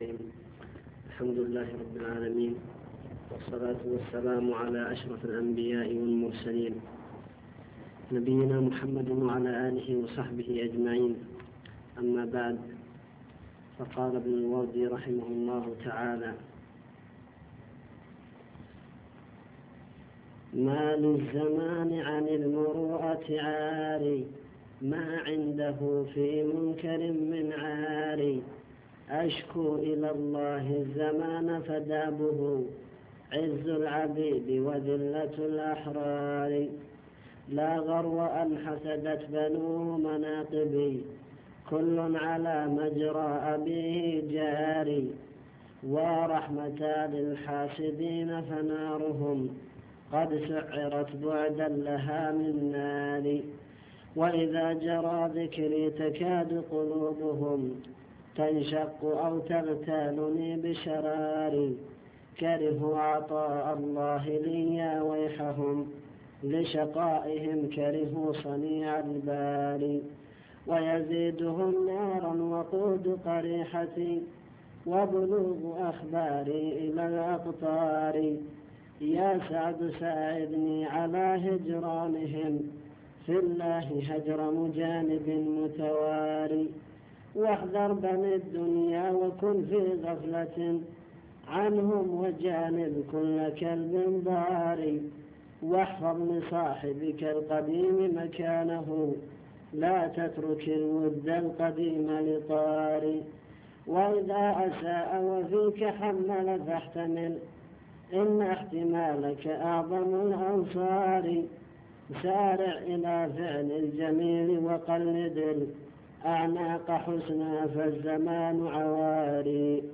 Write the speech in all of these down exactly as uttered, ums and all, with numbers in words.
الحمد لله رب العالمين، والصلاة والسلام على أشرف الأنبياء والمرسلين نبينا محمد وعلى آله وصحبه أجمعين. أما بعد، فقال ابن الوردي رحمه الله تعالى: ما للزمان عن المروءة عاري، ما عنده في منكر من عاري، أشكو إلى الله الزمان فدابه، عز العبيد وذلة الأحرار، لا غرو أن حسدت بنو مناقبي، كل على مجرى أبيه جاري، ورحمة للحاسدين فنارهم قد سعرت بعدا لها من نار، وإذا جرى ذكري تكاد قلوبهم تنشق أو تغتالني بشراري، كرهوا عطاء الله لي يا ويحهم، لشقائهم كرهوا صنيع الباري، ويزيدهم نارا وقود قريحتي، وبلوغ أخباري إلى الأقطار، يا سعد ساعدني على هجرانهم، في الله هجر مجانب متواري، واحذر بني الدنيا وكن في غفلة عنهم، وجانب كل كلب ضاري، واحفظ لصاحبك القديم مكانه، لا تترك الود القديم لطاري، وإذا أساء وفيك حمل فاحتمل، إن احتمالك أعظم الأنصار، سارع إلى فعل الجميل وقلد الأعناق حسنا فالزمان عواري،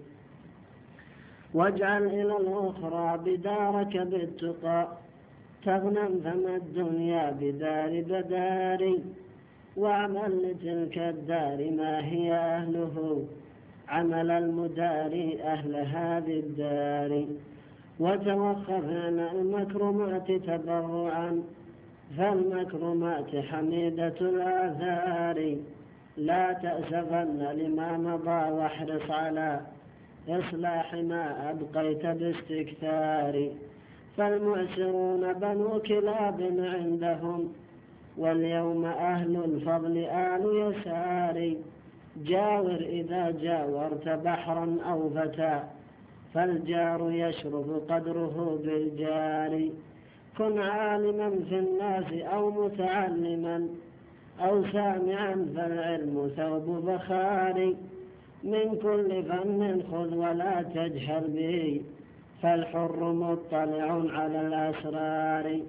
واجعل إلى الأخرى بدارك بالتقى، تغنم فما الدنيا بدار بداري، واعمل لتلك الدار ما هي أهله، عمل المداري أهل هذه الدار، وتوقف عن المكرمات تبرعا، فالمكرمات حميدة الآثار، لا تأسفن لما مضى واحرص على إصلاح ما أبقيت باستكثار، فالمعسرون بنو كلاب عندهم، واليوم أهل الفضل آل يسار، جاور إذا جاورت بحرا أو فتى، فالجار يشرف قدره بالجار، كن عالما في الناس أو متعلما أو سامعا، فالعلم ثوب بخار، من كل فن خذ ولا تجهل به، فالحر مطلع على الأسرار،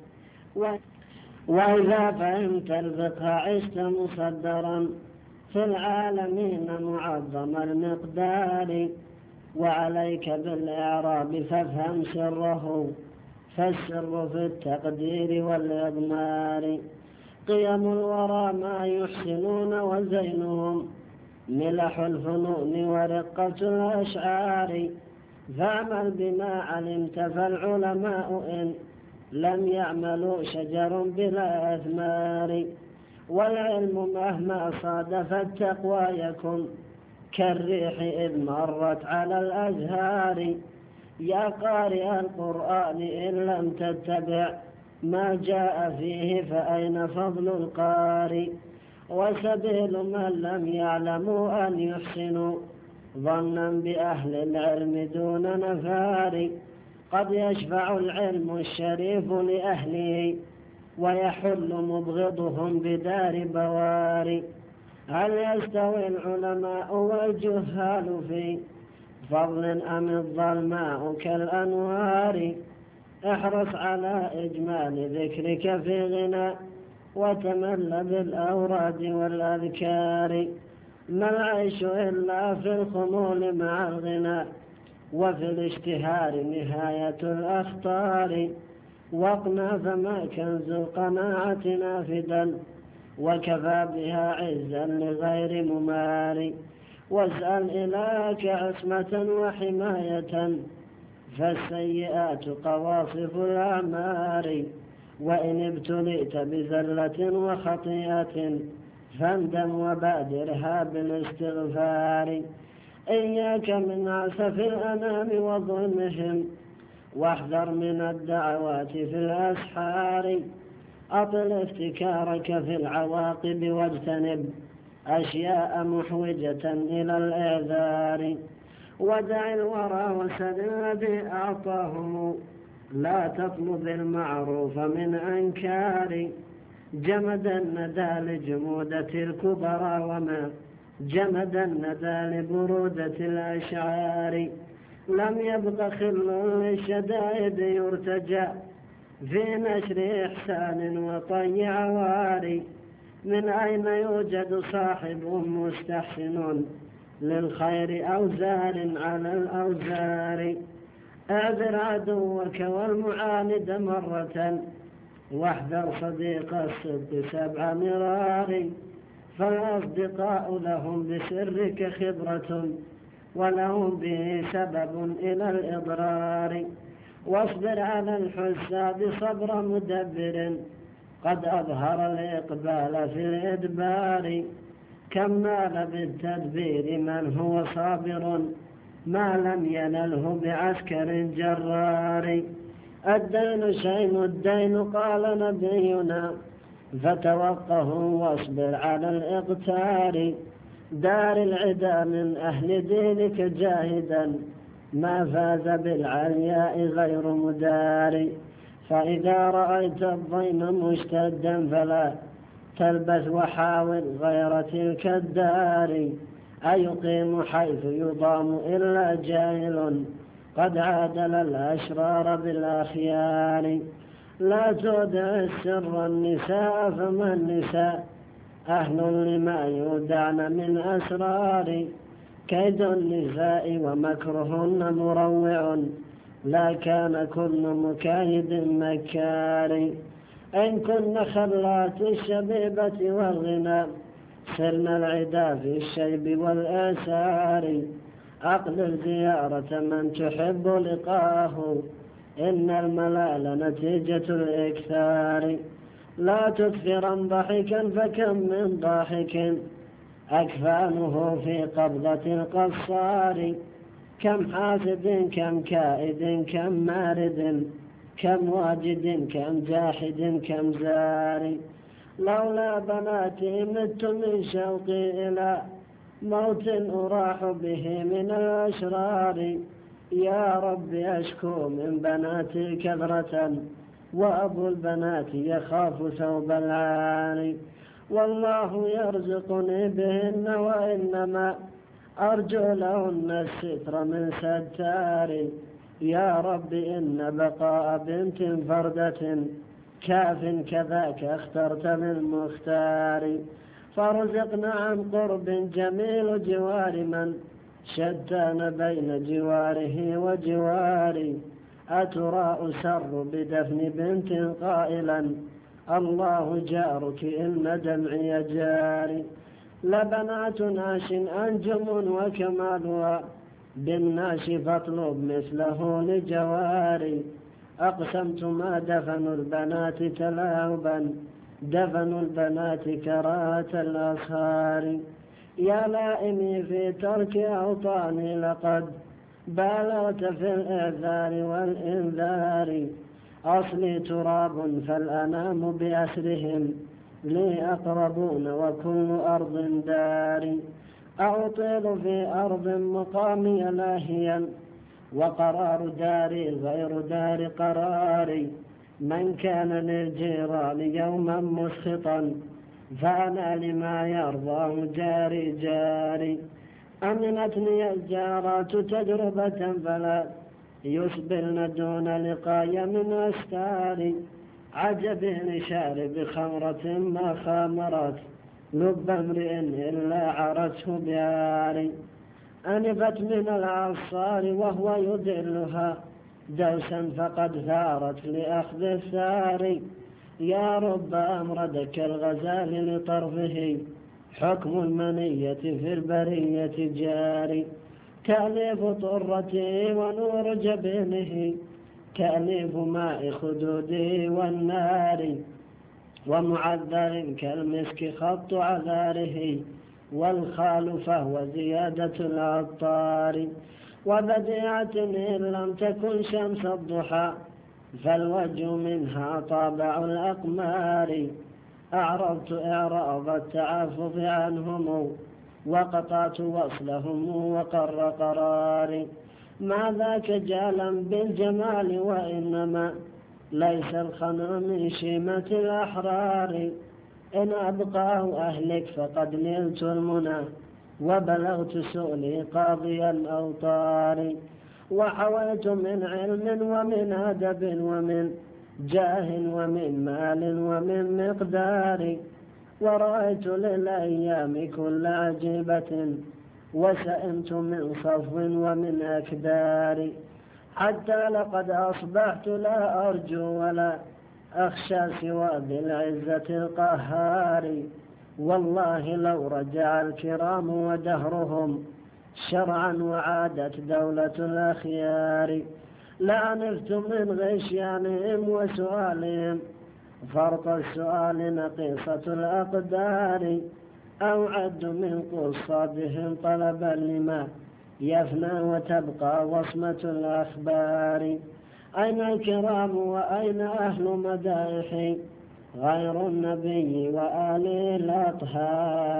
وإذا فهمت الفقه عشت مصدرا في العالمين معظم المقدار، وعليك بالإعراب فافهم سره، فالسر في التقدير والإضمار، قيم الورى ما يحسنون وزينهم، ملح الفنون ورقة الأشعار، فاعمل بما علمت فالعلماء إن لم يعملوا شجر بلا أثمار، والعلم مهما صادف التقوى يكن كالريح إذ مرت على الأزهار، يا قارئ القرآن إن لم تتبع ما جاء فيه فأين فضل القارئ، وسبيل من لم يعلموا أن يحسنوا ظنا بأهل العلم دون نفار، قد يشفع العلم الشريف لأهله، ويحل مبغضهم بدار بوار، هل يستوي العلماء والجهال في فضل أم الظلماء كالأنوار، احرص على إجمال ذكرك في غنى، وتمل بالأوراد والأذكار، ما العيش إلا في الخمول مع الغنى، وفي الاشتهار نهاية الأخطار، واقنع فما كنز القناعة نافدا، وكفى بها عزا لغير ممار، واسأل إلهك عصمة وحماية، فالسيئات قواصف الأعمار، وإن ابتليت بزلة وخطيئة فاندم وبادرها بالاستغفار، إياك من عسف الأنام وظلمهم، واحذر من الدعوات في الأسحار. أطل افتكارك في العواقب واجتنب أشياء محوجة إلى الإعذار. ودع الورى وسل الذي أعطاهم، لا تطلب المعروف من أنكار. جمد الندى لجمودة الكبرى، وما جمد الندى لبرودة الأشعار. لم يبق خل للشدائد يرتجى في نشر إحسان وطي عوار. من أين يوجد صاحب مستحسن للخير أوزار على الأوزار. اعذر عدوك والمعاند مرة، واحذر صديق الصدق سبع مرار. فالأصدقاء لهم بسرك خبرة، ولهم به سبب إلى الإضرار. واصبر على الحساد صبر مدبر، قد أظهر الإقبال في الإدبار. كم نال بالتدبير من هو صابر، ما لم ينله بعسكر جرار. الدين شين الدين قال نبينا، فتوقه واصبر على الإقتار. دار العدا من أهل دينك جاهدا، ما فاز بالعلياء غير مدار. فإذا رأيت الضيم مشتدا فلا تلبس، وحاول غير تلك الدار. أيقيم حيث يضام إلا جاهل، قد عادل الأشرار بالأخيار. لا تودع السر النساء، فما النساء أهل لما يودعن من أسرار. كيد النساء ومكرهن مروع، لا كان كل مكايد مكار. إن كن خلات الشبيبة والغنى، سرنا العدا في الشيب والآثار. أقلل زيارة من تحب لقاه، إن الملال نتيجة الإكثار. لا تكثرا ضحكا، فكم من ضاحك أكفانه في قبضة القصار. كم حاسد كم كائد كم مارد، كم واجد كم جاحد كم زار. لولا بناتي مت من شوقي إلى موت أراح به من الأشرار. يا رب أشكو من بناتي كثرة، وأبو البنات يخاف ثوب العار. والله يرزقني بهن، وإنما أرجو لهن الستر من ستار. يا رب إن بقاء بنت فردة كاف، كذاك اخترت للمختار. فارزقنا عن قرب جميل جوار من شتان بين جواره وجواري. أترى أسر بدفن بنت قائلا الله جارك إن دمعي جاري. لبنات ناش أنجم وكمالها بالناش، فاطلب مثله لجواري. أقسمت ما دفنوا البنات تلاعبا، دفنوا البنات كراهة الأصهار. يا لائمي في ترك أوطاني، لقد بالغت في الإعذار والإنذار. أصلي تراب فالأنام بأسرهم، لي أقربون وكل أرض داري. أعطيل في أرض مقامي لاهيا، وقرار داري غير دار قراري. من كان للجيران يوما مسخطا، فأنا لما يرضاه جاري جاري. أمنتني الجارات تجربة، فلا يسبلن دون لقاي من أستاري. عجب لشارب خمرة ما خامرت، لب امرئ إلا عرته بعاري. أنفت من العصار وهو يدلها دوسا، فقد ثارت لأخذ الثار. يا رب أمردك الغزال لطرفه، حكم المنية في البرية جاري. تأليف طرته ونور جبينه، تأليف ماء خدوده والنار. ومعذر كالمسك خط عذاره، والخال فهو زيادة العطار. وبديعة إن لم تكن شمس الضحى فالوجه منها طابع الأقمار. أعرضت إعراض التعافف عنهم وقطعت وصلهم وقر قراري. ما ذاك جالا بالجمال وإنما ليس الخنا من شيمة الأحرار. إن أبقاه أهلك فقد نلت المنى وبلغت سؤلي قاضي الأوطار. وحويت من علم ومن أدب ومن جاه ومن مال ومن مقدار. ورأيت للأيام كل عجيبة وسئمت من صفو ومن أكدار. حتى لقد أصبحت لا أرجو ولا أخشى سوى ذي العزة القهار. والله لو رجع الكرام ودهرهم شرعا وعادت دولة الأخيار لعنفت من غشيانهم وسؤالهم فرط السؤال نقيصة الأقدار. أوعد من قصادهم طلبا لما يفنى وتبقى وصمة الأخبار. أين الكرام وأين أهل مدائحي غير النبي وآله الأطهار.